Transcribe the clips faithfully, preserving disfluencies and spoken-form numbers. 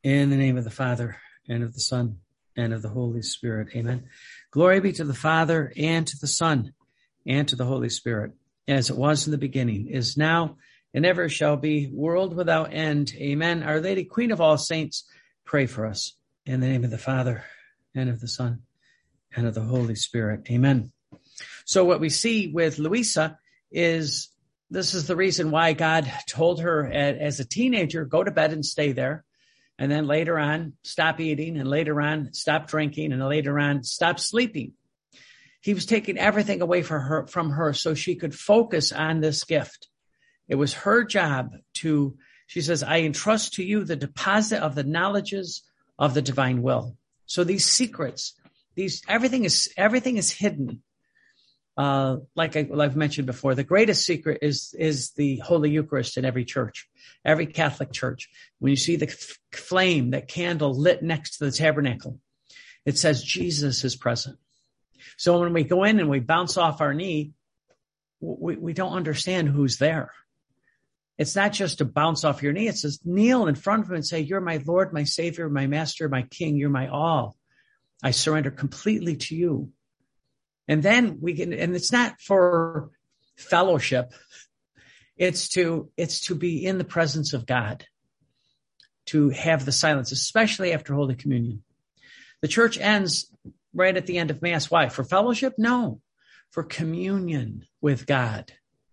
In the name of the Father, and of the Son, and of the Holy Spirit. Amen. Glory be to the Father, and to the Son, and to the Holy Spirit, as it was in the beginning, is now, and ever shall be, world without end. Amen. Our Lady, Queen of all saints, pray for us. In the name of the Father, and of the Son, and of the Holy Spirit. Amen. So what we see with Louisa is this is the reason why God told her as a teenager, go to bed and stay there. And then later on, stop eating, and later on, stop drinking, and later on, stop sleeping. He was taking everything away from her, from her so she could focus on this gift. It was her job to, she says, I entrust to you the deposit of the knowledges of the divine will. So these secrets, these, everything is, everything is hidden. Uh, like, I, like I've mentioned before, the greatest secret is, is the Holy Eucharist in every church, every Catholic church. When you see the f- flame, that candle lit next to the tabernacle, it says Jesus is present. So when we go in and we bounce off our knee, we, we don't understand who's there. It's not just to bounce off your knee. It says kneel in front of him and say, you're my Lord, my Savior, my Master, my King. You're my all. I surrender completely to you. And then we can, and it's not for fellowship. It's to, it's to be in the presence of God, to have the silence, especially after Holy Communion. The church ends right at the end of Mass. Why? For fellowship? No, for communion with God.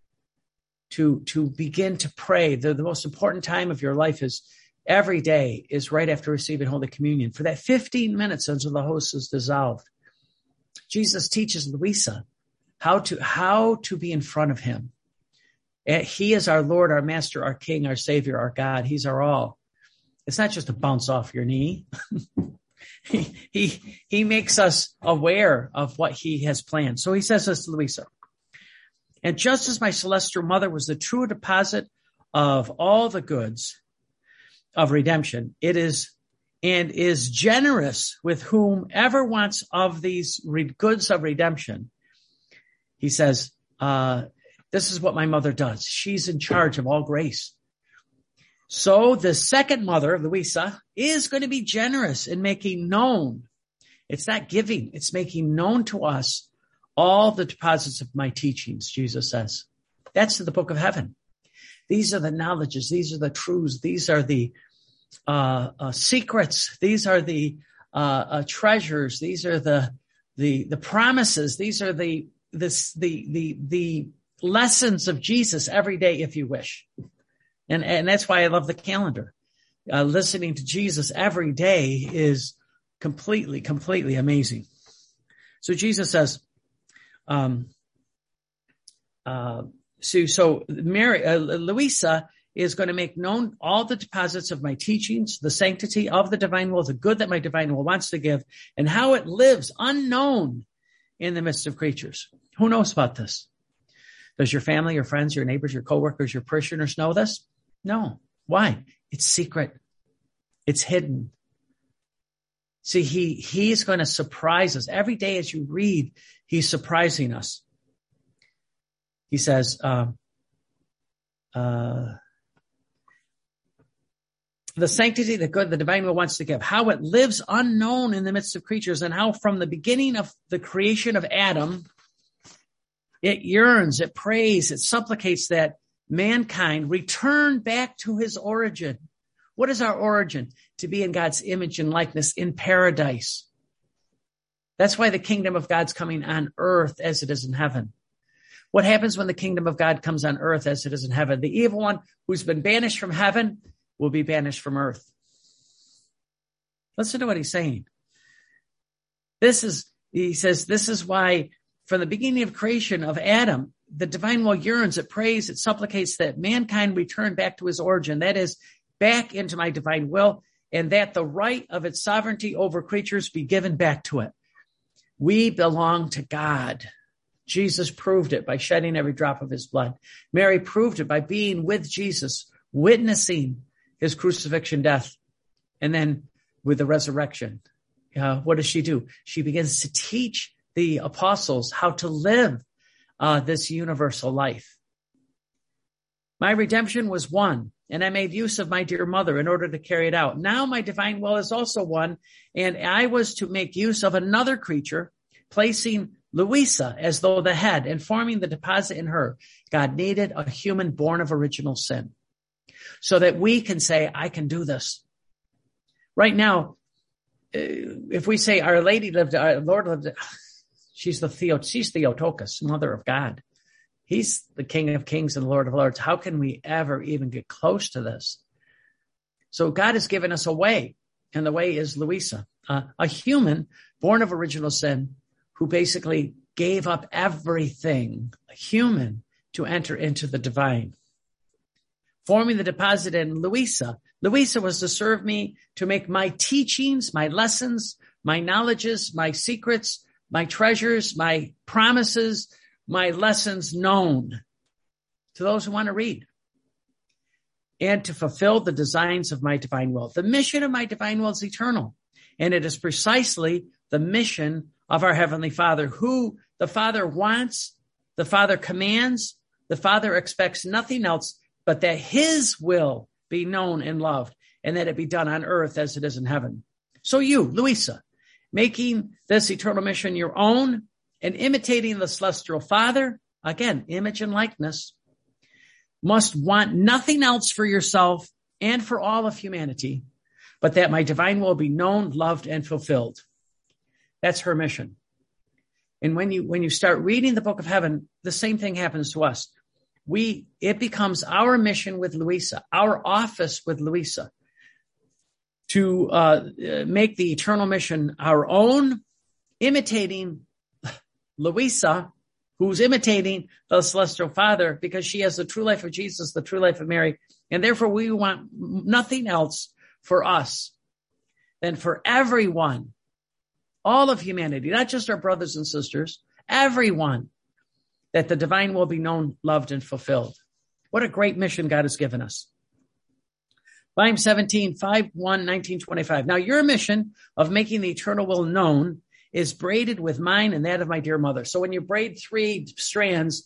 To, to begin to pray. The, the most important time of your life is every day is right after receiving Holy Communion. For that fifteen minutes until the host is dissolved. Jesus teaches Louisa how to, how to be in front of him. He is our Lord, our Master, our King, our Savior, our God. He's our all. It's not just to bounce off your knee. he, he, he makes us aware of what he has planned. So he says this to Louisa. And just as my celestial mother was the true deposit of all the goods of redemption, it is and is generous with whomever wants of these re- goods of redemption. He says, uh, this is what my mother does. She's in charge of all grace. So the second mother, Louisa, is going to be generous in making known. It's not giving. It's making known to us all the deposits of my teachings, Jesus says. That's the book of heaven. These are the knowledges. These are the truths. These are the uh, uh secrets. These are the uh, uh treasures. These are the the the promises. These are the this the the the lessons of Jesus every day, if you wish. And and that's why I love the calendar. Uh, listening to Jesus every day is completely, completely amazing. So Jesus says, um, uh, so, so Mary, uh, Louisa is going to make known all the deposits of my teachings, the sanctity of the divine will, the good that my divine will wants to give, and how it lives unknown in the midst of creatures. Who knows about this? Does your family, your friends, your neighbors, your coworkers, your parishioners know this? No. Why? It's secret. It's hidden. See, he, he is going to surprise us. Every day as you read, he's surprising us. He says, uh, uh, the sanctity, the good, the divine will wants to give, how it lives unknown in the midst of creatures, and how from the beginning of the creation of Adam, it yearns, it prays, it supplicates that mankind return back to his origin. What is our origin? To be in God's image and likeness in paradise. That's why the kingdom of God's coming on earth as it is in heaven. What happens when the kingdom of God comes on earth as it is in heaven? The evil one who's been banished from heaven will be banished from earth. Listen to what he's saying. This is, he says, this is why from the beginning of creation of Adam, the divine will yearns, it prays, it supplicates that mankind return back to his origin. That is, back into my divine will, and that the right of its sovereignty over creatures be given back to it. We belong to God. Jesus proved it by shedding every drop of his blood. Mary proved it by being with Jesus, witnessing his crucifixion, death, and then with the resurrection. Uh, what does she do? She begins to teach the apostles how to live uh, this universal life. My redemption was won, and I made use of my dear mother in order to carry it out. Now my divine will is also one, and I was to make use of another creature, placing Louisa as though the head and forming the deposit in her. God needed a human born of original sin so that we can say, I can do this. Right now, if we say Our Lady lived, our Lord lived, she's the Theo, she's Theotokos, Mother of God. He's the King of Kings and Lord of Lords. How can we ever even get close to this? So God has given us a way, and the way is Louisa, uh, a human born of original sin who basically gave up everything, a human, to enter into the divine. Forming the deposit in Louisa. Louisa was to serve me to make my teachings, my lessons, my knowledges, my secrets, my treasures, my promises, my lessons known to those who want to read, and to fulfill the designs of my divine will. The mission of my divine will is eternal, and it is precisely the mission of our Heavenly Father, who the Father wants, the Father commands, the Father expects nothing else but that His will be known and loved, and that it be done on earth as it is in heaven. So you, Louisa, making this eternal mission your own, and imitating the celestial Father, again, image and likeness, must want nothing else for yourself and for all of humanity, but that my divine will be known, loved, and fulfilled. That's her mission. And when you, when you start reading the book of heaven, the same thing happens to us. We, it becomes our mission with Louisa, our office with Louisa, to uh, make the eternal mission our own, imitating Louisa, who's imitating the celestial Father, because she has the true life of Jesus, the true life of Mary. And therefore we want nothing else for us than for everyone, all of humanity, not just our brothers and sisters, everyone, that the divine will be known, loved, and fulfilled. What a great mission God has given us. Volume seventeen, five one, nineteen twenty-five. Now your mission of making the eternal will known is braided with mine and that of my dear mother. So when you braid three strands,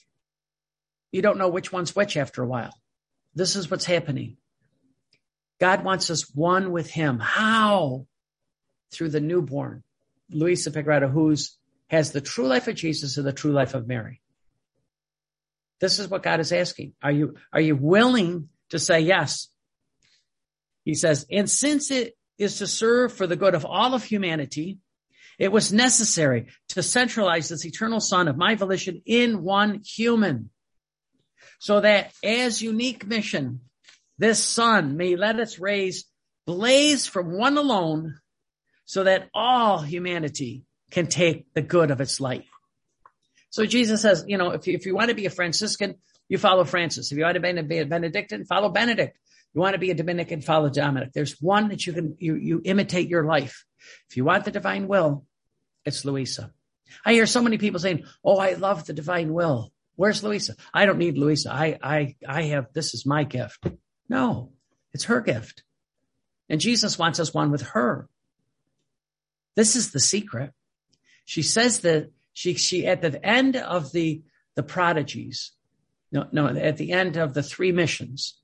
you don't know which one's which after a while. This is what's happening. God wants us one with Him. How? Through the newborn, Louisa Pegrado, who's has the true life of Jesus and the true life of Mary. This is what God is asking. Are you, are you willing to say yes? He says, and since it is to serve for the good of all of humanity, it was necessary to centralize this eternal Son of my volition in one human, so that as unique mission, this Son may let its rays blaze from one alone, so that all humanity can take the good of its light. So Jesus says, you know, if you, if you want to be a Franciscan, you follow Francis. If you want to be a Benedictine, follow Benedict. You want to be a Dominican, follow Dominic. There's one that you can, you, you imitate your life. If you want the divine will, it's Louisa. I hear so many people saying, oh, I love the divine will. Where's Louisa? I don't need Louisa. I, I, I have, this is my gift. No, it's her gift. And Jesus wants us one with her. This is the secret. She says that she, she, at the end of the, the prodigies, no, no, at the end of the three missions,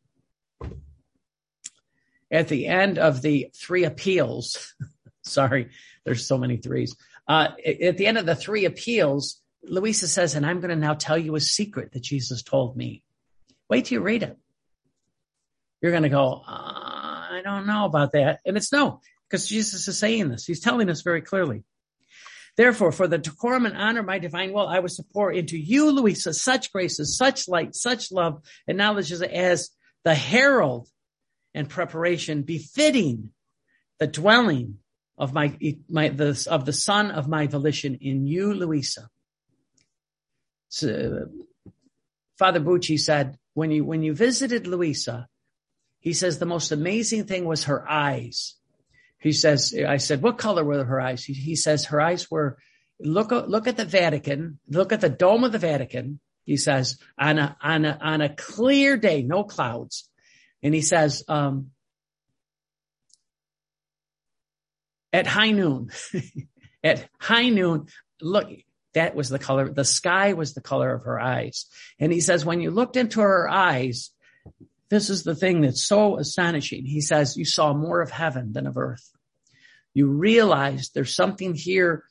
at the end of the three appeals, sorry, there's so many threes. Uh, at the end of the three appeals, Louisa says, and I'm going to now tell you a secret that Jesus told me. Wait till you read it. You're going to go, uh, I don't know about that. And it's no, because Jesus is saying this. He's telling us very clearly. Therefore, for the decorum and honor of my divine will, I was to pour into you, Louisa, such graces, such light, such love, and knowledge as the herald and preparation befitting the dwelling of my, my the, of the Son of my volition in you, Louisa. So, Father Bucci said, when you when you visited Louisa, he says the most amazing thing was her eyes. He says, I said, what color were her eyes? He, he says her eyes were, look, look at the Vatican, look at the dome of the Vatican. He says, on a, on a, on a clear day, no clouds. And he says, um, at high noon, at high noon, look, that was the color, the sky was the color of her eyes. And he says, when you looked into her eyes, This is the thing that's so astonishing. He says, you saw more of heaven than of earth. You realize there's something here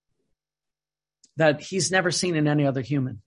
that he's never seen in any other human.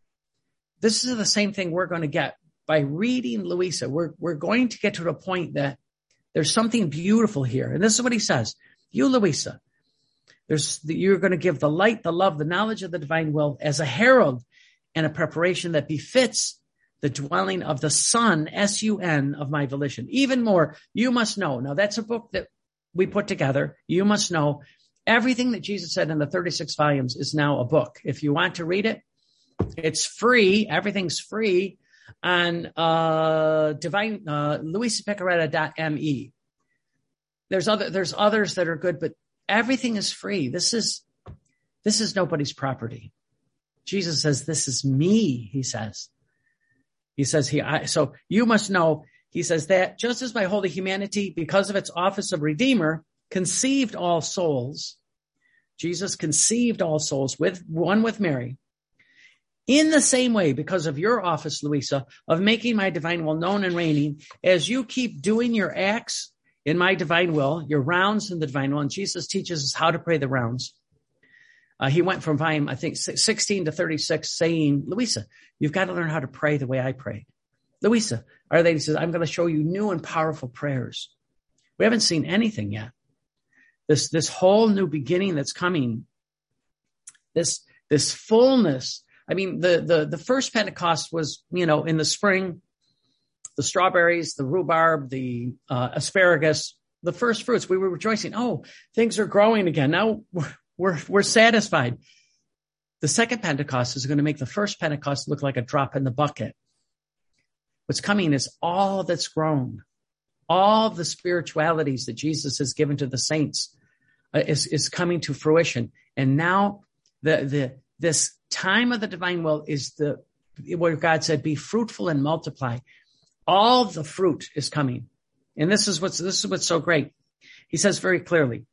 This is the same thing we're going to get by reading Louisa. We're, we're going to get to the point that there's something beautiful here. And this is what he says. You, Louisa, there's, you're going to give the light, the love, the knowledge of the divine will as a herald and a preparation that befits the dwelling of the Son, S U N, of my volition. Even more, you must know. Now, that's a book that we put together. You must know. Everything that Jesus said in the thirty-six volumes is now a book. If you want to read it, it's free. Everything's free on uh, divine uh, louisa piccarreta dot m e. There's other there's others that are good, but everything is free. This is this is nobody's property. Jesus says, "This is me." He says. He says, "He." I, so you must know. He says that just as my holy humanity, because of its office of Redeemer, conceived all souls. Jesus conceived all souls with one with Mary. In the same way, because of your office, Louisa, of making my divine will known and reigning, as you keep doing your acts in my divine will, your rounds in the divine will, and Jesus teaches us how to pray the rounds. Uh, he went from volume, I think, sixteen to thirty-six, saying, Louisa, you've got to learn how to pray the way I prayed. Louisa, Our Lady says, I'm going to show you new and powerful prayers. We haven't seen anything yet. This, this whole new beginning that's coming, this, this fullness. I mean, the, the, the first Pentecost was, you know, in the spring, the strawberries, the rhubarb, the uh, asparagus, the first fruits. We were rejoicing. Oh, things are growing again. Now we're, we're, we're satisfied. The second Pentecost is going to make the first Pentecost look like a drop in the bucket. What's coming is all that's grown, all the spiritualities that Jesus has given to the saints uh, is, is coming to fruition. And now the, the, this time of the divine will is the, where God said, be fruitful and multiply. All the fruit is coming. And this is what's, this is what's so great. He says very clearly,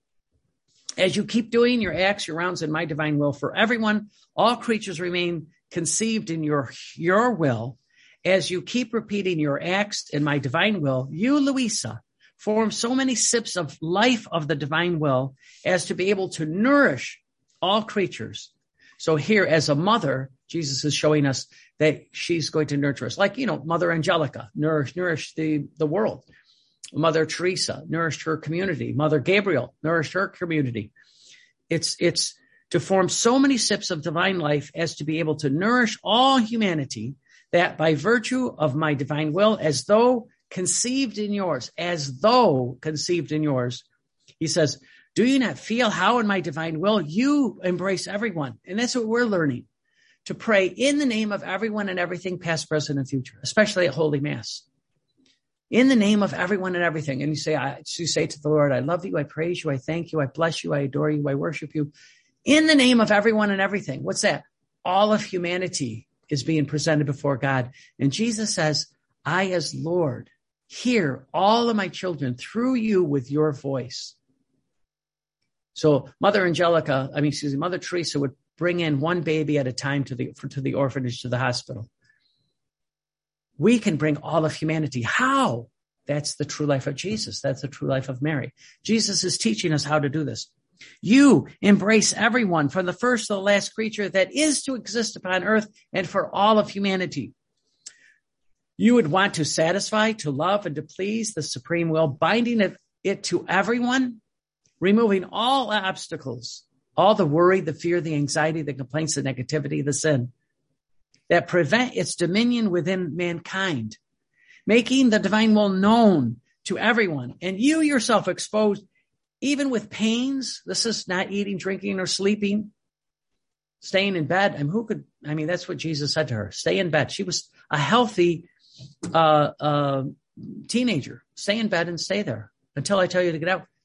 as you keep doing your acts, your rounds in my divine will for everyone, all creatures remain conceived in your, your will. As you keep repeating your acts in my divine will, you, Louisa, form so many sips of life of the divine will as to be able to nourish all creatures. So here, as a mother, Jesus is showing us that she's going to nurture us. Like, you know, Mother Angelica nourish, nourish the, the world. Mother Teresa nourished her community. Mother Gabriel nourished her community. It's, it's to form so many sips of divine life as to be able to nourish all humanity, that by virtue of my divine will, as though conceived in yours, as though conceived in yours, he says, do you not feel how in my divine will you embrace everyone? And that's what we're learning, to pray in the name of everyone and everything, past, present, and future, especially at Holy Mass. In the name of everyone and everything. And you say, I, you say to the Lord, I love you, I praise you, I thank you, I bless you, I adore you, I worship you. In the name of everyone and everything. What's that? All of humanity is being presented before God. And Jesus says, I as Lord hear all of my children through you with your voice. So Mother Angelica, I mean, excuse me, Mother Teresa would bring in one baby at a time to the, to the orphanage, to the hospital. We can bring all of humanity. How? That's the true life of Jesus. That's the true life of Mary. Jesus is teaching us how to do this. You embrace everyone, from the first to the last creature that is to exist upon earth, and for all of humanity. You would want to satisfy, to love, and to please the supreme will, binding it, it to everyone, removing all obstacles, all the worry, the fear, the anxiety, the complaints, the negativity, the sin, that prevent its dominion within mankind, making the divine will known to everyone, and you yourself exposed even with pains. This is not eating, drinking, or sleeping, staying in bed. I mean, who could, I mean, that's what Jesus said to her. Stay in bed. She was a healthy uh, uh, teenager. Stay in bed and stay there until I tell you to get out.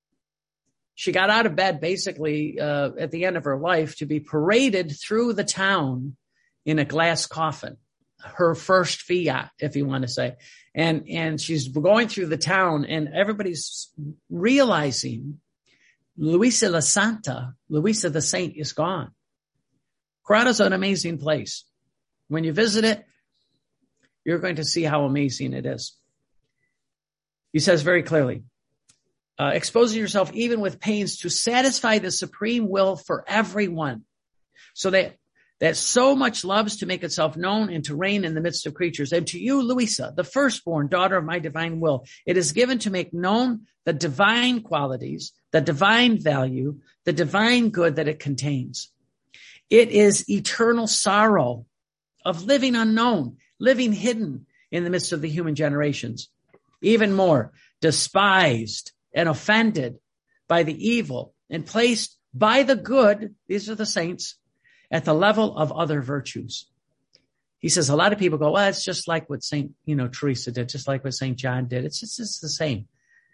She got out of bed basically uh, at the end of her life to be paraded through the town in a glass coffin. Her first fiat, if you want to say. And, and she's going through the town and everybody's realizing Luisa la Santa, Luisa the Saint, is gone. Grotto's an amazing place. When you visit it, you're going to see how amazing it is. He says very clearly, uh, exposing yourself even with pains to satisfy the supreme will for everyone. So that, that so much loves to make itself known and to reign in the midst of creatures. And to you, Louisa, the firstborn daughter of my divine will, it is given to make known the divine qualities, the divine value, the divine good that it contains. It is eternal sorrow of living unknown, living hidden in the midst of the human generations. Even more, despised and offended by the evil and placed by the good, these are the saints, at the level of other virtues. He says a lot of people go, well, it's just like what Saint, you know, Teresa did, just like what Saint John did. It's just it's the same.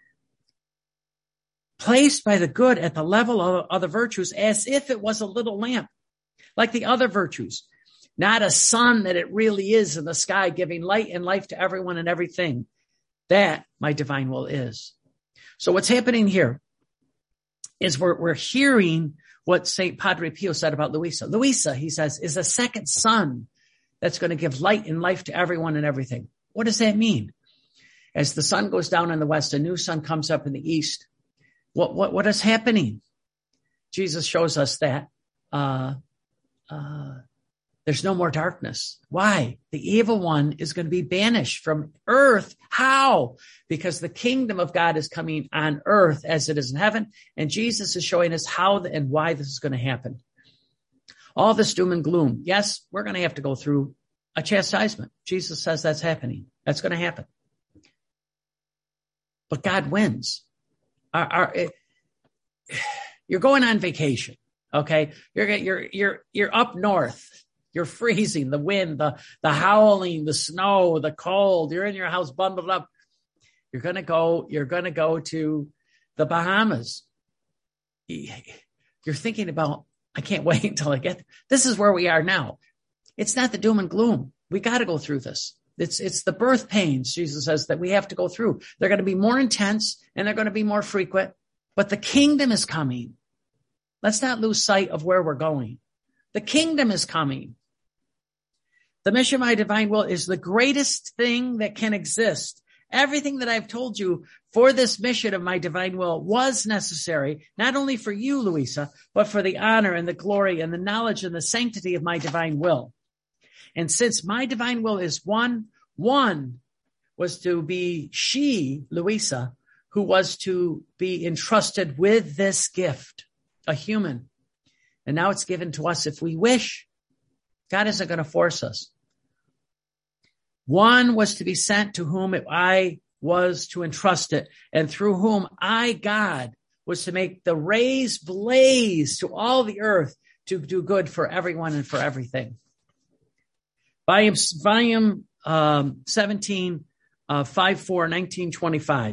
Placed by the good at the level of other virtues as if it was a little lamp, like the other virtues, not a sun that it really is in the sky, giving light and life to everyone and everything. That my divine will is. So what's happening here is we're, we're hearing what Saint Padre Pio said about Louisa. Louisa, he says, is a second sun that's going to give light and life to everyone and everything. What does that mean? As the sun goes down in the west, a new sun comes up in the east. What, what, what is happening? Jesus shows us that, uh, uh, there's no more darkness. Why? The evil one is going to be banished from earth. How? Because the kingdom of God is coming on earth as it is in heaven. And Jesus is showing us how and why this is going to happen. All this doom and gloom. Yes, we're going to have to go through a chastisement. Jesus says that's happening. That's going to happen. But God wins. Our, our, it, you're going on vacation. Okay. You're, you're, you're, you're up north. You're freezing, the wind, the, the howling, the snow, the cold. You're in your house bundled up. You're going to go, you're going to go to the Bahamas. You're thinking about, I can't wait until I get there. This is where we are now. It's not the doom and gloom. We got to go through this. It's, it's the birth pains, Jesus says, that we have to go through. They're going to be more intense and they're going to be more frequent, but the kingdom is coming. Let's not lose sight of where we're going. The kingdom is coming. The mission of my divine will is the greatest thing that can exist. Everything that I've told you for this mission of my divine will was necessary, not only for you, Louisa, but for the honor and the glory and the knowledge and the sanctity of my divine will. And since my divine will is one, one was to be she, Louisa, who was to be entrusted with this gift, a human. And now it's given to us if we wish. God isn't going to force us. One was to be sent to whom I was to entrust it, and through whom I, God, was to make the rays blaze to all the earth to do good for everyone and for everything. Volume, volume um, seventeen, uh, five four, nineteen twenty-five.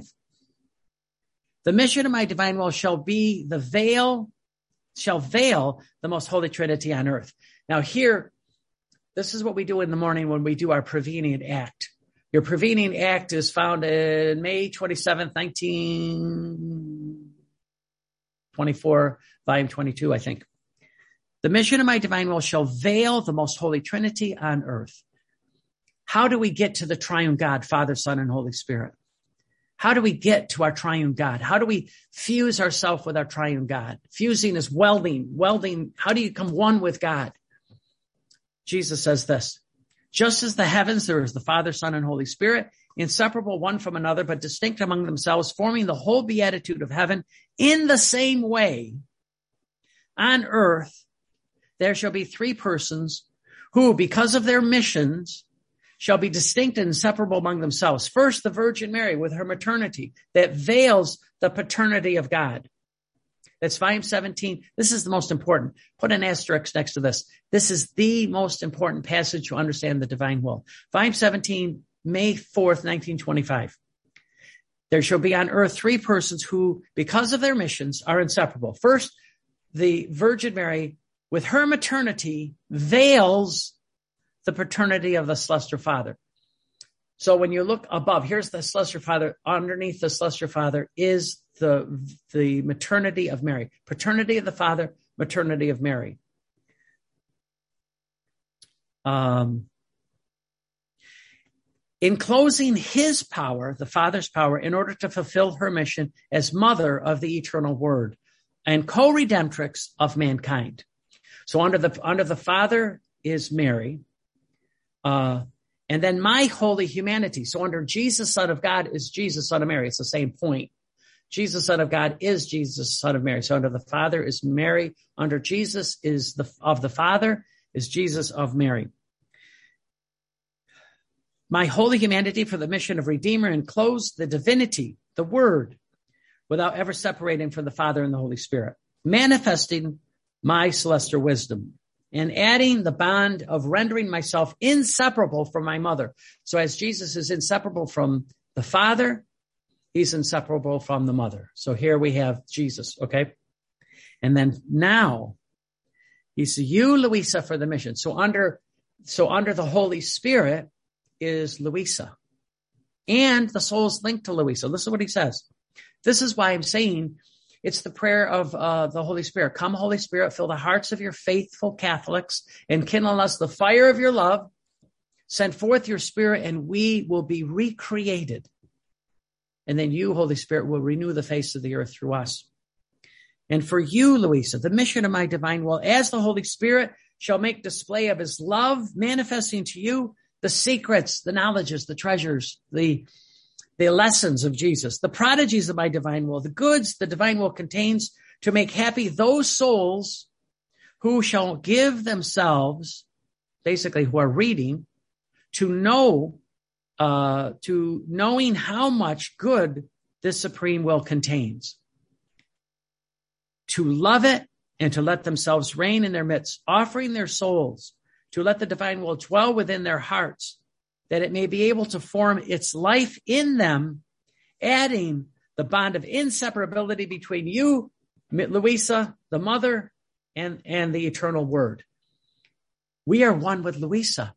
The mission of my divine will shall be the veil, shall veil the most holy Trinity on earth. Now here, this is what we do in the morning when we do our prevenient act. Your prevenient act is found in May twenty-seventh, nineteen twenty-four, volume twenty-two, I think. The mission of my divine will shall veil the most holy Trinity on earth. How do we get to the triune God, Father, Son, and Holy Spirit? How do we get to our triune God? How do we fuse ourselves with our triune God? Fusing is welding, welding. How do you become one with God? Jesus says this, just as the heavens, there is the Father, Son, and Holy Spirit, inseparable one from another, but distinct among themselves, forming the whole beatitude of heaven. In the same way, on earth, there shall be three persons who, because of their missions, shall be distinct and inseparable among themselves. First, the Virgin Mary with her maternity that veils the paternity of God. That's volume seventeen. This is the most important. Put an asterisk next to this. This is the most important passage to understand the divine will. Volume seventeen, May fourth, nineteen twenty-five. There shall be on earth three persons who, because of their missions, are inseparable. First, the Virgin Mary with her maternity veils the paternity of the Celestial Father. So when you look above, here's the Celestial Father. Underneath the Celestial Father is the, the maternity of Mary. Paternity of the Father, maternity of Mary. Um, enclosing his power, the Father's power, in order to fulfill her mission as mother of the eternal Word and co-redemptrix of mankind. So under the under the Father is Mary, uh, and then my holy humanity. So under Jesus, Son of God, is Jesus, Son of Mary. It's the same point. Jesus, Son of God, is Jesus, Son of Mary. So under the Father is Mary. Under Jesus is the of the Father is Jesus of Mary. My holy humanity for the mission of Redeemer enclosed the divinity, the Word, without ever separating from the Father and the Holy Spirit, manifesting my celestial wisdom and adding the bond of rendering myself inseparable from my mother. So as Jesus is inseparable from the Father, he's inseparable from the mother. So here we have Jesus, okay? And then now, he's you, Louisa, for the mission. So under, so under the Holy Spirit is Louisa. And the soul is linked to Louisa. Listen to what he says. This is why I'm saying it's the prayer of uh, the Holy Spirit. Come, Holy Spirit, fill the hearts of your faithful Catholics and kindle in us the fire of your love. Send forth your Spirit and we will be recreated. And then you, Holy Spirit, will renew the face of the earth through us. And for you, Louisa, the mission of my divine will, as the Holy Spirit shall make display of his love, manifesting to you the secrets, the knowledges, the treasures, the the lessons of Jesus, the prodigies of my divine will, the goods the divine will contains to make happy those souls who shall give themselves, basically who are reading, to know, uh, to knowing how much good this supreme will contains, to love it and to let themselves reign in their midst, offering their souls to let the divine will dwell within their hearts, that it may be able to form its life in them, adding the bond of inseparability between you, Louisa, the mother, and, and the eternal Word. We are one with Louisa.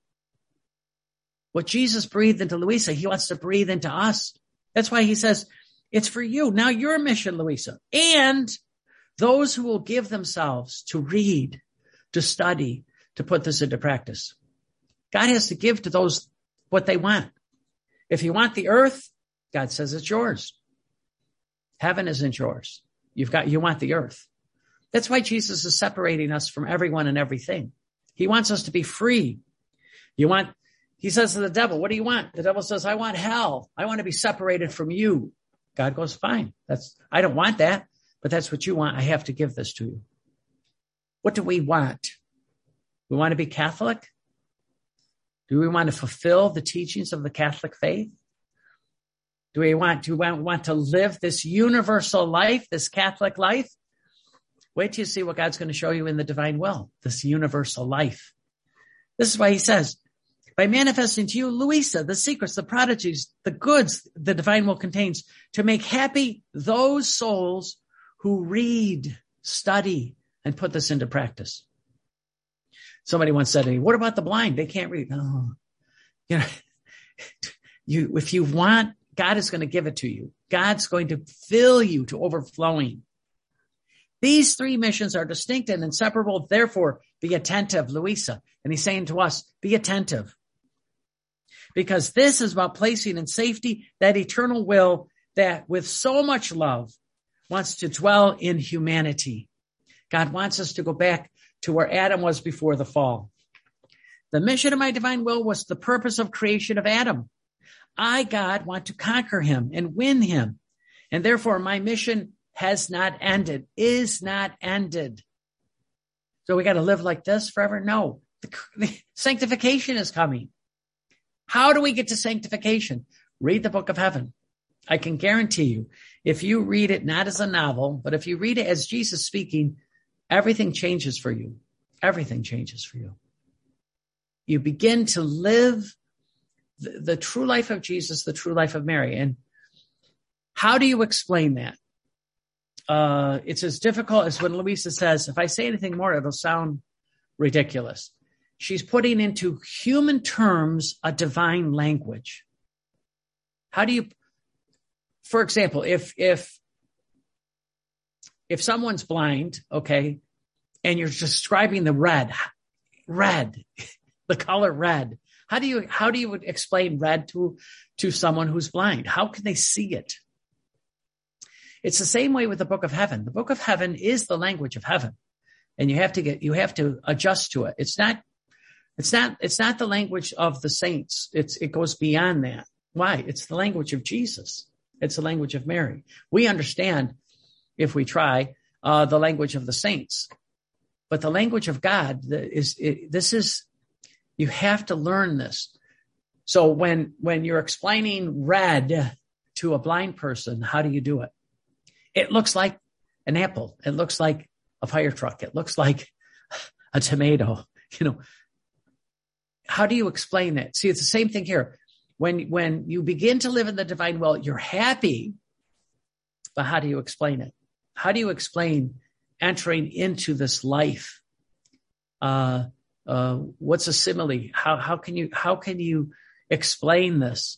What Jesus breathed into Louisa, he wants to breathe into us. That's why he says, it's for you. Now your mission, Louisa. And those who will give themselves to read, to study, to put this into practice. God has to give to those what they want. If you want the earth, God says it's yours. Heaven isn't yours. You've got, you want the earth. That's why Jesus is separating us from everyone and everything. He wants us to be free. You want, he says to the devil, what do you want? The devil says, I want hell. I want to be separated from you. God goes, fine. That's, I don't want that, but that's what you want. I have to give this to you. What do we want? We want to be Catholic? Do we want to fulfill the teachings of the Catholic faith? Do we want, do we want, want to live this universal life, this Catholic life? Wait till you see what God's going to show you in the divine will, this universal life. This is why he says, by manifesting to you, Louisa, the secrets, the prodigies, the goods the divine will contains, to make happy those souls who read, study, and put this into practice. Somebody once said to me, what about the blind? They can't read. Oh, you know, you, if you want, God is going to give it to you. God's going to fill you to overflowing. These three missions are distinct and inseparable. Therefore, be attentive, Louisa. And he's saying to us, be attentive. Because this is about placing in safety that eternal will that with so much love wants to dwell in humanity. God wants us to go back to where Adam was before the fall. The mission of my divine will was the purpose of creation of Adam. I, God, want to conquer him and win him. And therefore, my mission has not ended, is not ended. So we got to live like this forever? No. The, the sanctification is coming. How do we get to sanctification? Read the book of heaven. I can guarantee you, if you read it not as a novel, but if you read it as Jesus speaking, everything changes for you. Everything changes for you. You begin to live the, the true life of Jesus, the true life of Mary. And how do you explain that? Uh, it's as difficult as when Louisa says, if I say anything more, it'll sound ridiculous. She's putting into human terms a divine language. How do you, for example, if, if, if someone's blind, okay, and you're describing the red, red, the color red, How do you, how do you explain red to, to someone who's blind? How can they see it? It's the same way with the book of heaven. The book of heaven is the language of heaven. And you have to get, you have to adjust to it. It's not, it's not, it's not the language of the saints. It's, it goes beyond that. Why? It's the language of Jesus. It's the language of Mary. We understand, if we try, uh, the language of the saints, but the language of God is, it, this is, you have to learn this. So when, when you're explaining red to a blind person, how do you do it? It looks like an apple. It looks like a fire truck. It looks like a tomato. You know, how do you explain it? See, it's the same thing here. When, when you begin to live in the divine will, you're happy, but how do you explain it? How do you explain entering into this life? Uh, uh, what's a simile? How, how can you, how can you explain this?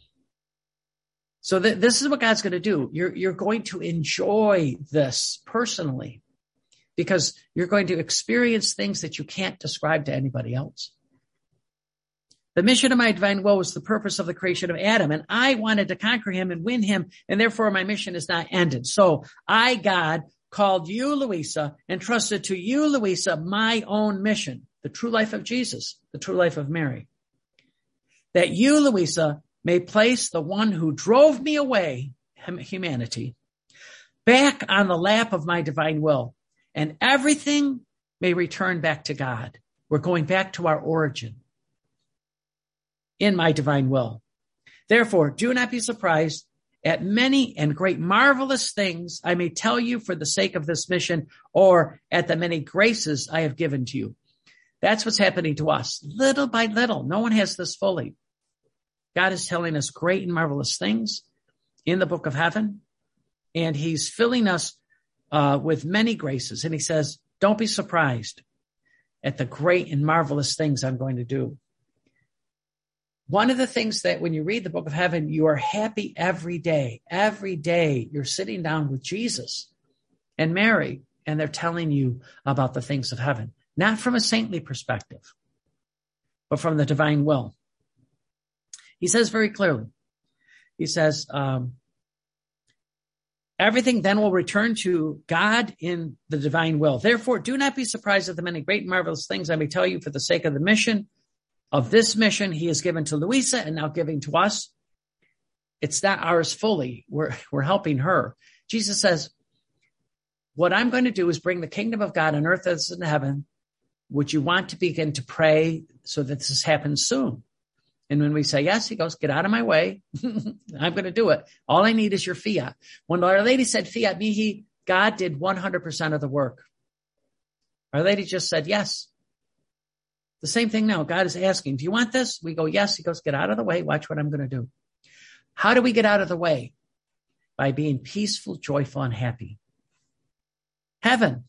So th- this is what God's going to do. You're, you're going to enjoy this personally because you're going to experience things that you can't describe to anybody else. The mission of my divine will was the purpose of the creation of Adam, and I wanted to conquer him and win him, and therefore my mission is not ended. So I, God, called you, Louisa, and trusted to you, Louisa, my own mission, the true life of Jesus, the true life of Mary, that you, Louisa, may place the one who drove me away, humanity, back on the lap of my divine will, and everything may return back to God. We're going back to our origin in my divine will. Therefore, do not be surprised at many and great marvelous things I may tell you for the sake of this mission, or at the many graces I have given to you. That's what's happening to us, little by little. No one has this fully. God is telling us great and marvelous things in the book of heaven, and he's filling us uh, with many graces. And he says, don't be surprised at the great and marvelous things I'm going to do. One of the things that when you read the book of heaven, you are happy every day. Every day you're sitting down with Jesus and Mary, and they're telling you about the things of heaven, not from a saintly perspective, but from the divine will. He says very clearly, he says, um, everything then will return to God in the divine will. Therefore, do not be surprised at the many great and marvelous things I may tell you for the sake of the mission. Of this mission, he has given to Louisa and now giving to us. It's not ours fully. We're, we're helping her. Jesus says, what I'm going to do is bring the kingdom of God on earth as in heaven. Would you want to begin to pray so that this happens soon? And when we say yes, he goes, get out of my way. I'm going to do it. All I need is your fiat. When Our Lady said fiat mihi, God did one hundred percent of the work. Our Lady just said yes. The same thing now. God is asking, do you want this? We go, yes. He goes, get out of the way. Watch what I'm going to do. How do we get out of the way? By being peaceful, joyful, and happy. Heaven.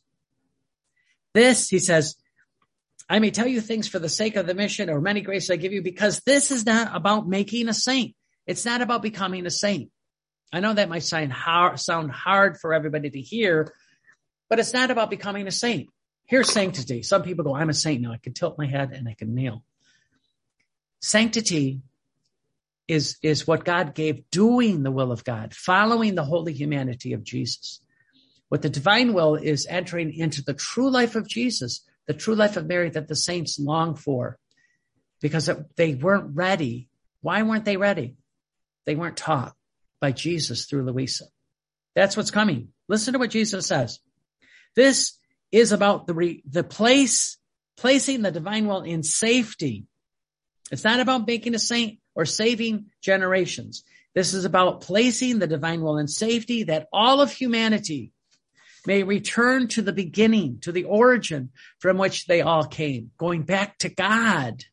This, he says, I may tell you things for the sake of the mission or many graces I give you, because this is not about making a saint. It's not about becoming a saint. I know that might sound hard, sound hard for everybody to hear, but it's not about becoming a saint. Here's sanctity. Some people go, I'm a saint now. I can tilt my head and I can kneel. Sanctity is, is what God gave, doing the will of God, following the holy humanity of Jesus. What the divine will is entering into the true life of Jesus, the true life of Mary that the saints long for, because they weren't ready. Why weren't they ready? They weren't taught by Jesus through Louisa. That's what's coming. Listen to what Jesus says. This is about the re, the place, placing the divine will in safety. It's not about making a saint or saving generations. This is about placing the divine will in safety, that all of humanity may return to the beginning, to the origin from which they all came, going back to God,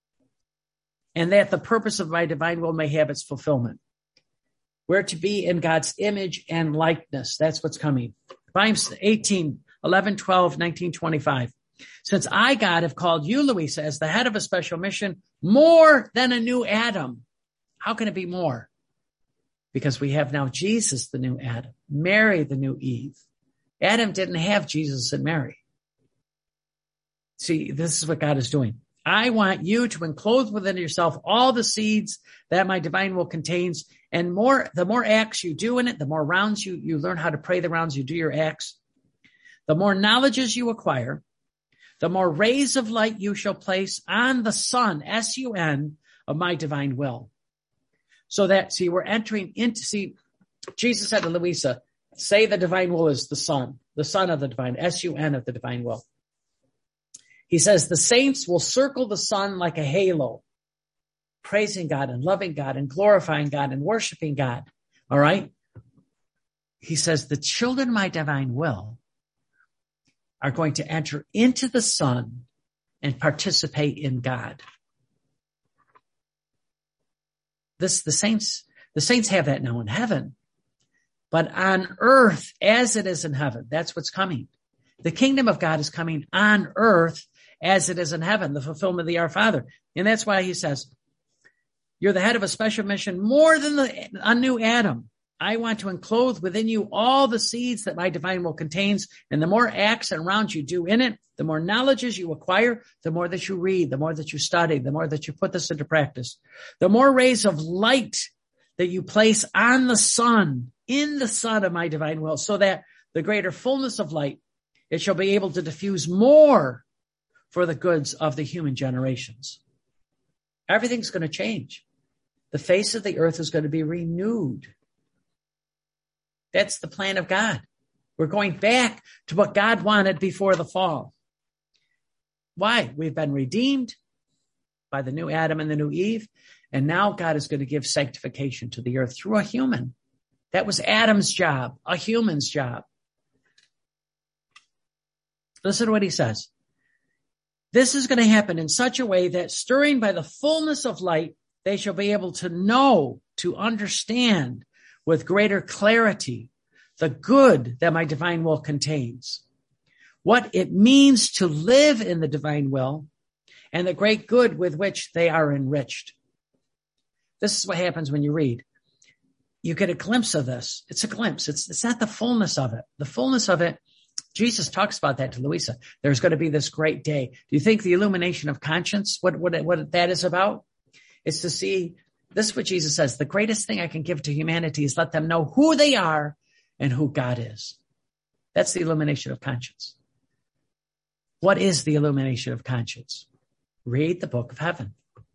and that the purpose of my divine will may have its fulfillment. We're to be in God's image and likeness. That's what's coming. Volumes eighteen, eleven, twelve, nineteen, twenty-five. Since I, God, have called you, Louisa, as the head of a special mission, more than a new Adam. How can it be more? Because we have now Jesus, the new Adam, Mary, the new Eve. Adam didn't have Jesus and Mary. See, this is what God is doing. I want you to enclose within yourself all the seeds that my divine will contains. And more, the more acts you do in it, the more rounds you, you learn how to pray the rounds, you do your acts, the more knowledges you acquire, the more rays of light you shall place on the sun, S U N, of my divine will. So that, see, we're entering into, see, Jesus said to Louisa, say the divine will is the sun, the sun of the divine, S U N of the divine will. He says the saints will circle the sun like a halo, praising God and loving God and glorifying God and worshiping God. All right. He says the children of my divine will are going to enter into the sun and participate in God. This, the saints, the saints have that now in heaven, but on earth as it is in heaven, that's what's coming. The kingdom of God is coming on earth as it is in heaven, the fulfillment of the Our Father. And that's why he says, you're the head of a special mission more than the, a new Adam. I want to enclose within you all the seeds that my divine will contains. And the more acts and rounds you do in it, the more knowledges you acquire, the more that you read, the more that you study, the more that you put this into practice, the more rays of light that you place on the sun, in the sun of my divine will, so that the greater fullness of light, it shall be able to diffuse more for the goods of the human generations. Everything's going to change. The face of the earth is going to be renewed. That's the plan of God. We're going back to what God wanted before the fall. Why? We've been redeemed by the new Adam and the new Eve, and now God is going to give sanctification to the earth through a human. That was Adam's job, a human's job. Listen to what he says. This is going to happen in such a way that stirring by the fullness of light, they shall be able to know, to understand with greater clarity the good that my divine will contains, what it means to live in the divine will, and the great good with which they are enriched. This is what happens when you read. You get a glimpse of this. It's a glimpse. It's, it's not the fullness of it. The fullness of it, Jesus talks about that to Louisa. There's going to be this great day. Do you think the illumination of conscience, what, what, what that is about? It's to see, this is what Jesus says, the greatest thing I can give to humanity is let them know who they are and who God is. That's the illumination of conscience. What is the illumination of conscience? Read the book of heaven.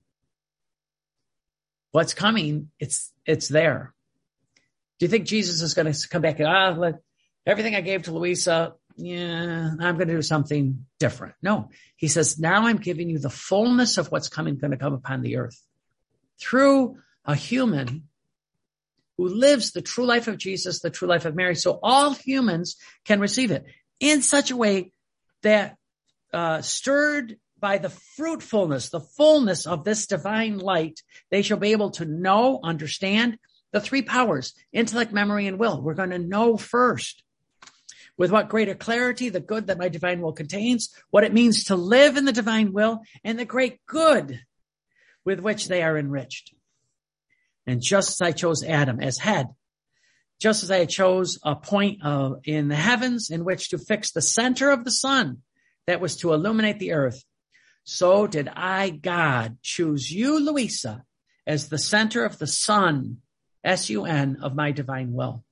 What's coming, it's, it's there. Do you think Jesus is going to come back and, ah, look, everything I gave to Louisa, yeah, I'm going to do something different. No, he says, now I'm giving you the fullness of what's coming, going to come upon the earth through a human who lives the true life of Jesus, the true life of Mary. So all humans can receive it in such a way that, uh, stirred by the fruitfulness, the fullness of this divine light, they shall be able to know, understand the three powers, intellect, memory, and will. We're going to know first with what greater clarity the good that my divine will contains, what it means to live in the divine will, and the great good with which they are enriched. And just as I chose Adam as head, just as I chose a point uh, in the heavens in which to fix the center of the sun that was to illuminate the earth, so did I, God, choose you, Louisa, as the center of the sun, S U N, of my divine will.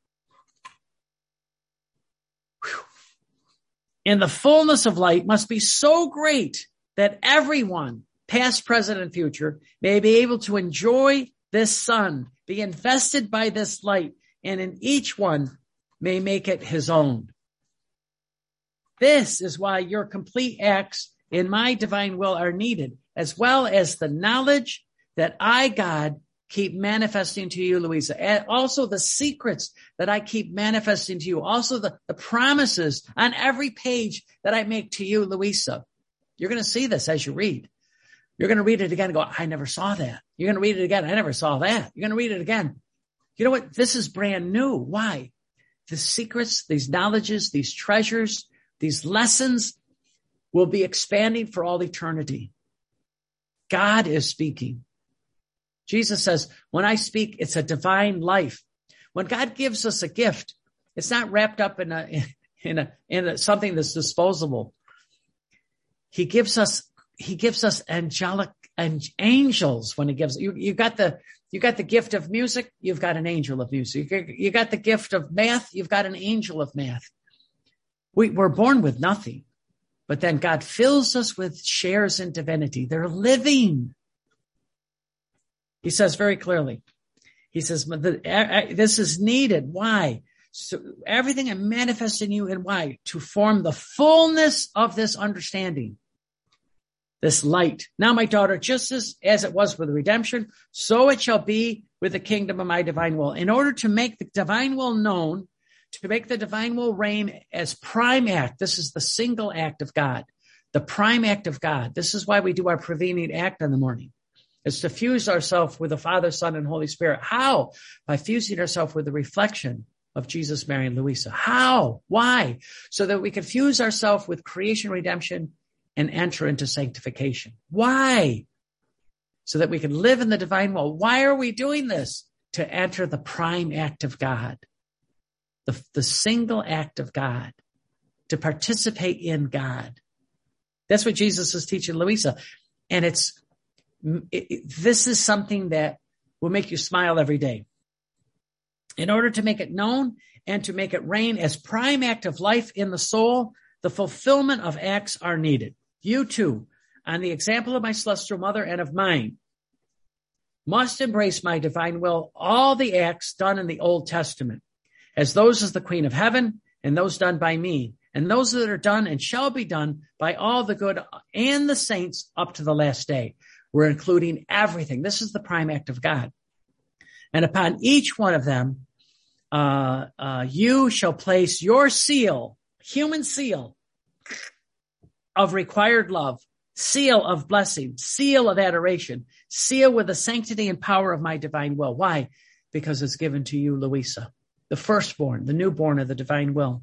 Whew. And the fullness of light must be so great that everyone, past, present, and future, may be able to enjoy this sun, be invested by this light, and in each one may make it his own. This is why your complete acts in my divine will are needed, as well as the knowledge that I, God, keep manifesting to you, Louisa, and also the secrets that I keep manifesting to you, also the, the promises on every page that I make to you, Louisa. You're going to see this as you read. You're going to read it again and go, I never saw that. You're going to read it again. I never saw that. You're going to read it again. You know what? This is brand new. Why? The secrets, these knowledges, these treasures, these lessons will be expanding for all eternity. God is speaking. Jesus says, when I speak, it's a divine life. When God gives us a gift, it's not wrapped up in a, in a, in a, something that's disposable. He gives us he gives us angelic and angels when he gives you. You got the you got the gift of music. You've got an angel of music. You got the gift of math. You've got an angel of math. We, we're born with nothing, but then God fills us with shares in divinity. They're living. He says very clearly. He says this is needed. Why? So everything that manifests in you, and why? To form the fullness of this understanding. This light. Now, my daughter, just as, as it was with redemption, so it shall be with the kingdom of my divine will. In order to make the divine will known, to make the divine will reign as prime act, this is the single act of God, the prime act of God. This is why we do our prevenient act in the morning. It's to fuse ourselves with the Father, Son, and Holy Spirit. How? By fusing ourselves with the reflection of Jesus, Mary, and Louisa. How? Why? So that we can fuse ourselves with creation, redemption, and enter into sanctification. Why? So that we can live in the divine will. Why are we doing this? To enter the prime act of God, the, the single act of God, to participate in God. That's what Jesus is teaching Louisa. And it's, it, it, this is something that will make you smile every day. In order to make it known and to make it reign as prime act of life in the soul, the fulfillment of acts are needed. You too, on the example of my celestial mother and of mine, must embrace my divine will, all the acts done in the Old Testament, as those as the Queen of Heaven, and those done by me, and those that are done and shall be done by all the good and the saints up to the last day. We're including everything. This is the prime act of God. And upon each one of them, uh, uh, you shall place your seal, human seal, of required love, seal of blessing, seal of adoration, seal with the sanctity and power of my divine will. Why? Because it's given to you, Louisa, the firstborn, the newborn of the divine will.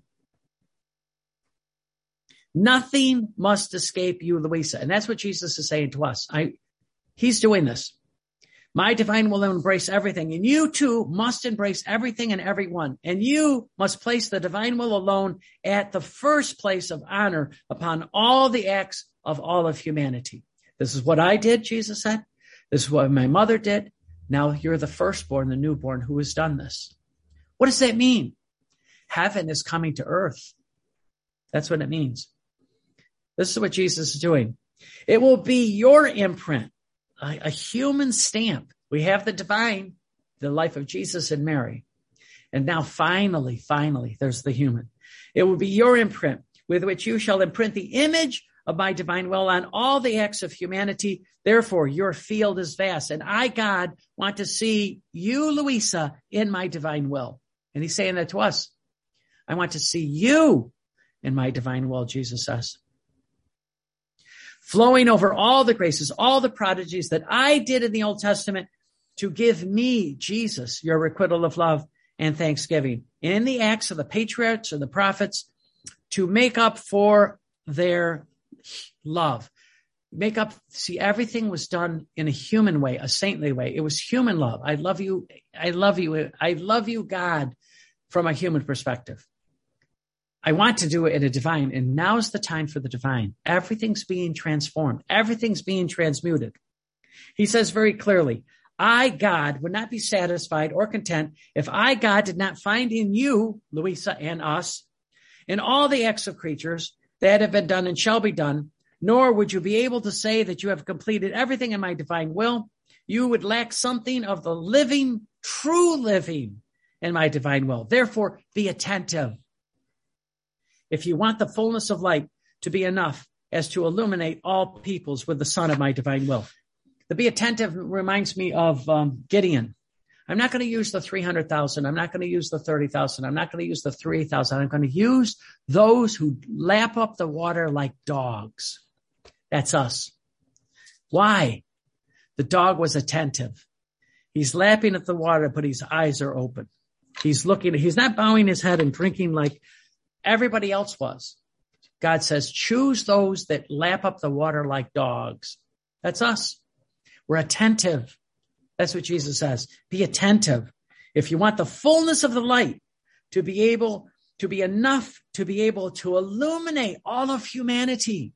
Nothing must escape you, Louisa. And that's what Jesus is saying to us. I, he's doing this. My divine will embrace everything, and you too must embrace everything and everyone. And you must place the divine will alone at the first place of honor upon all the acts of all of humanity. This is what I did, Jesus said. This is what my mother did. Now you're the firstborn, the newborn, who has done this. What does that mean? Heaven is coming to earth. That's what it means. This is what Jesus is doing. It will be your imprint. A, a human stamp. We have the divine, the life of Jesus and Mary. And now finally, finally, there's the human. It will be your imprint with which you shall imprint the image of my divine will on all the acts of humanity. Therefore, your field is vast. And I, God, want to see you, Louisa, in my divine will. And he's saying that to us. I want to see you in my divine will, Jesus says. Flowing over all the graces, all the prodigies that I did in the Old Testament to give me, Jesus, your requital of love and thanksgiving in the acts of the patriarchs or the prophets to make up for their love. Make up, see, everything was done in a human way, a saintly way. It was human love. I love you. I love you. I love you, God, from a human perspective. I want to do it in a divine, and now's the time for the divine. Everything's being transformed. Everything's being transmuted. He says very clearly, I, God, would not be satisfied or content if I, God, did not find in you, Louisa, and us, in all the acts of creatures that have been done and shall be done, nor would you be able to say that you have completed everything in my divine will. You would lack something of the living, true living in my divine will. Therefore, be attentive. If you want the fullness of light to be enough as to illuminate all peoples with the sun of my divine will. The be attentive reminds me of um, Gideon. I'm not going to use the three hundred thousand. I'm not going to use the thirty thousand. I'm not going to use the three thousand. I'm going to use those who lap up the water like dogs. That's us. Why? The dog was attentive. He's lapping at the water, but his eyes are open. He's looking. He's not bowing his head and drinking like everybody else was. God says, choose those that lap up the water like dogs. That's us. We're attentive. That's what Jesus says. Be attentive. If you want the fullness of the light to be able to be enough to be able to illuminate all of humanity,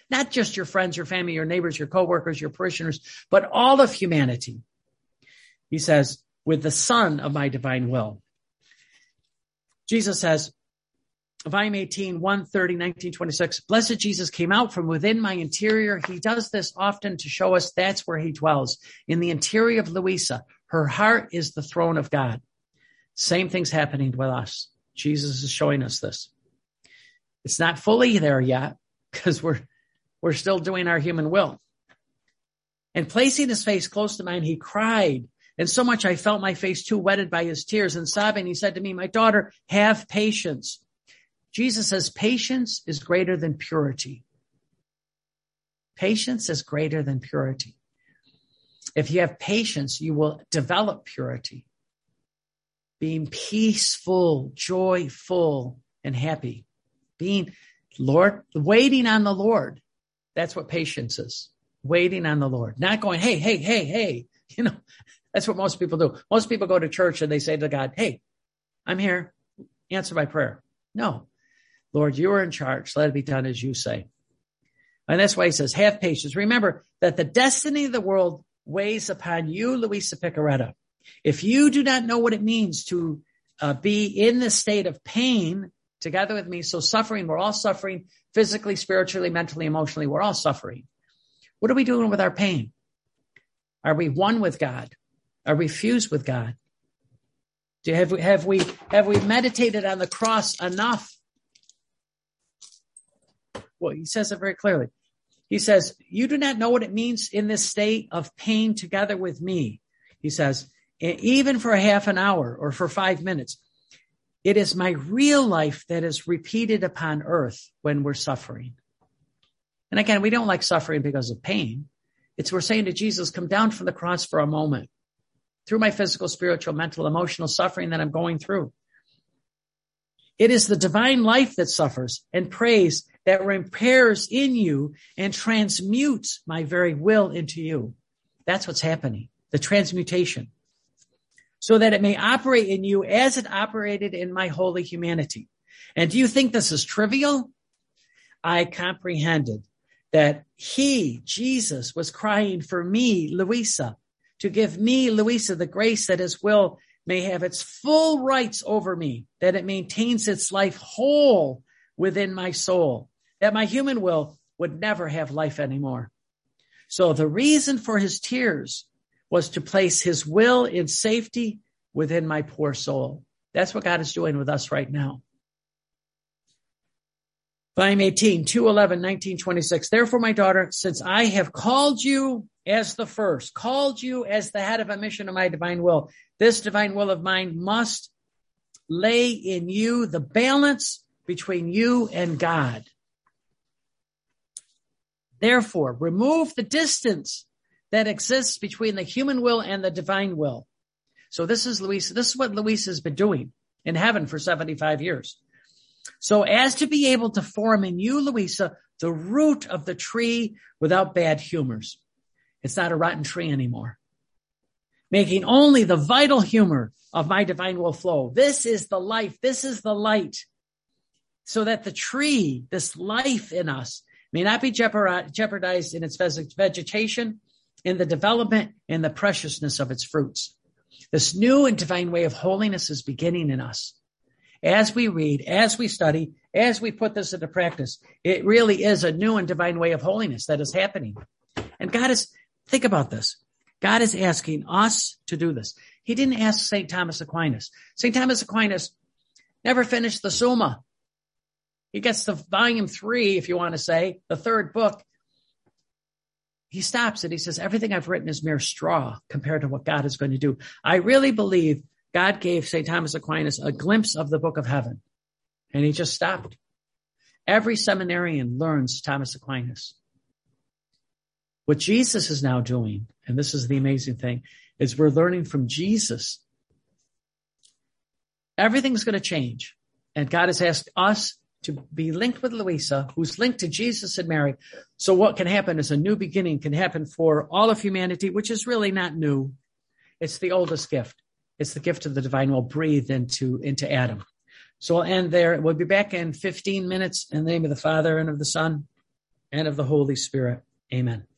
Not just your friends, your family, your neighbors, your coworkers, your parishioners, but all of humanity. He says, with the Son of my divine will. Jesus says, volume eighteen, one thirty, nineteen twenty-six, blessed Jesus came out from within my interior. He does this often to show us that's where he dwells, in the interior of Louisa. Her heart is the throne of God. Same thing's happening with us. Jesus is showing us this. It's not fully there yet because we're, we're still doing our human will. And placing his face close to mine, he cried. And so much I felt my face too wetted by his tears, and sobbing, he said to me, my daughter, have patience. Jesus says patience is greater than purity. Patience is greater than purity. If you have patience, you will develop purity. Being peaceful, joyful, and happy. Being, Lord, waiting on the Lord. That's what patience is. Waiting on the Lord. Not going, hey, hey, hey, hey. You know, that's what most people do. Most people go to church and they say to God, hey, I'm here. Answer my prayer. No. Lord, you are in charge. Let it be done as you say. And that's why he says, have patience. Remember that the destiny of the world weighs upon you, Louisa Picaretta. If you do not know what it means to uh, be in the state of pain together with me, so suffering, we're all suffering physically, spiritually, mentally, emotionally, we're all suffering. What are we doing with our pain? Are we one with God? Are we fused with God? Do have we, have we, have we meditated on the cross enough? Well, he says it very clearly. He says, you do not know what it means in this state of pain together with me. He says, even for a half an hour or for five minutes, it is my real life that is repeated upon earth when we're suffering. And again, we don't like suffering because of pain. It's we're saying to Jesus, come down from the cross for a moment through my physical, spiritual, mental, emotional suffering that I'm going through. It is the divine life that suffers and prays that repairs in you and transmutes my very will into you. That's what's happening, the transmutation, so that it may operate in you as it operated in my holy humanity. And do you think this is trivial? I comprehended that he, Jesus, was crying for me, Louisa, to give me, Louisa, the grace that his will may have its full rights over me, that it maintains its life whole within my soul, that my human will would never have life anymore. So the reason for his tears was to place his will in safety within my poor soul. That's what God is doing with us right now. Volume eighteen, two eleven, nineteen twenty-six. Therefore, my daughter, since I have called you as the first, called you as the head of a mission of my divine will, this divine will of mine must lay in you the balance between you and God. Therefore, remove the distance that exists between the human will and the divine will. So this is Louisa. This is what Louisa has been doing in heaven for seventy-five years. So as to be able to form in you, Louisa, the root of the tree without bad humors. It's not a rotten tree anymore. Making only the vital humor of my divine will flow. This is the life. This is the light. So that the tree, this life in us, may not be jeopardized in its vegetation, in the development, and the preciousness of its fruits. This new and divine way of holiness is beginning in us. As we read, as we study, as we put this into practice, it really is a new and divine way of holiness that is happening. And God is, think about this. God is asking us to do this. He didn't ask Saint Thomas Aquinas. Saint Thomas Aquinas never finished the Summa. He gets to volume three, if you want to say, the third book. He stops it. He says, everything I've written is mere straw compared to what God is going to do. I really believe God gave Saint Thomas Aquinas a glimpse of the book of heaven, and he just stopped. Every seminarian learns Thomas Aquinas. What Jesus is now doing, and this is the amazing thing, is we're learning from Jesus. Everything's going to change, and God has asked us to be linked with Louisa, who's linked to Jesus and Mary. So what can happen is a new beginning can happen for all of humanity, which is really not new. It's the oldest gift. It's the gift of the divine will breathed into, into Adam. So we'll end there. We'll be back in fifteen minutes in the name of the Father and of the Son and of the Holy Spirit. Amen.